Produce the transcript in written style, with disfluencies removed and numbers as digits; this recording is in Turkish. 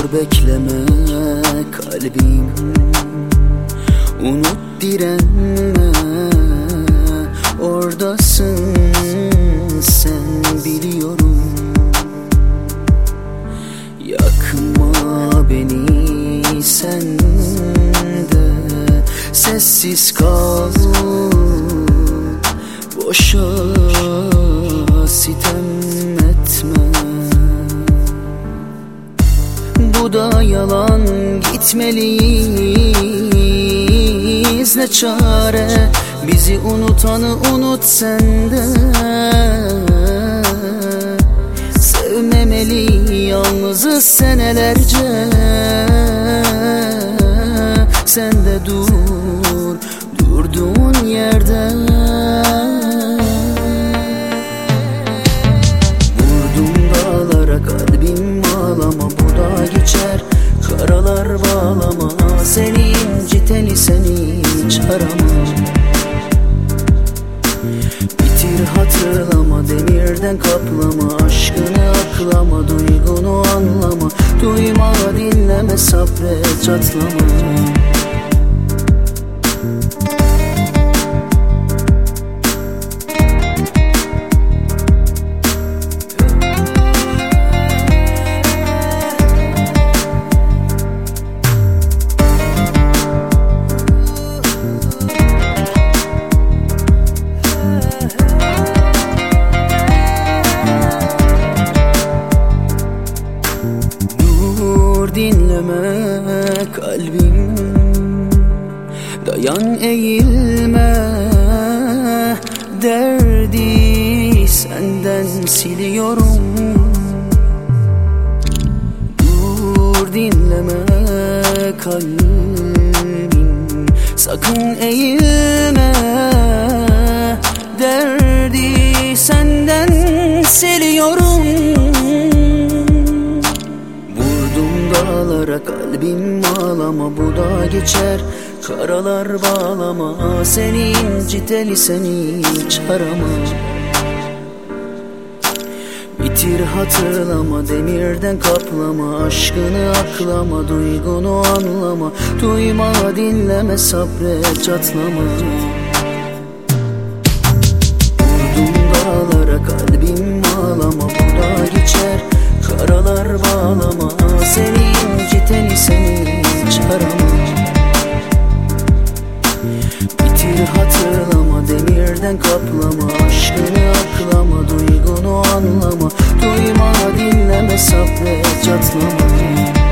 bekleme kalbim, unut direnme, oradasın sen biliyorum. Yakma beni sen de, sessiz kal, boşa sitem etme. Bu da yalan, gitmeliyiz ne çare, bizi unutanı unut sen de. Sevmemeli yalnızız senelerce, sen de dur durduğun yerde. Vurdum dağlara kalbim ağlama, bu da geçer karalar bağlama. Seni inciteni seni hiç arama. Bitir hatırlama, demirden kaplama, aşkını aklama, duygunu anlama. Duyma dinleme, sabret çatlama. Dinleme kalbim, dayan eğilme, derdi senden siliyorum. Dur dinleme kalbim, sakın eğilme, derdi senden siliyorum. Dağlara kalbim ağlama, bu da geçer karalar bağlama. Seni inciteni seni hiç arama. Bitir hatırlama, demirden kaplama, aşkını aklama, duygunu anlama. Duyma dinleme, sabret çatlama. Vurdum dağlara kalbim ağlama, bu da geçer karalar bağlama. Seni inciteni seni hiç arama. Bitir hatırlama, demirden kaplama, aşkını aklama, duygunu anlama. Duyma dinleme, sabret çatlama.